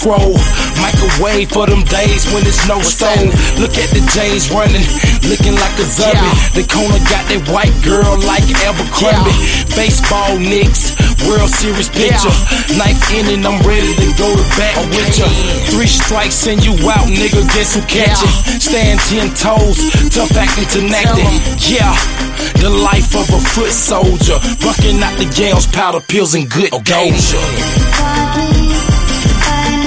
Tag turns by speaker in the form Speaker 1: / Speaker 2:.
Speaker 1: scroll. Microwave for them days when it's no stove. Look at the J's running, looking like a zombie. The corner got that white girl like Abercrombie. Baseball Knicks, World Series picture. Knife in and I'm ready to go to back with ya. 3 strikes and you out, nigga, guess who catch it? Stand 10 toes, tough acting to acting. Yeah, the life of a foot soldier. Bucking out the gals, powder pills and good doja.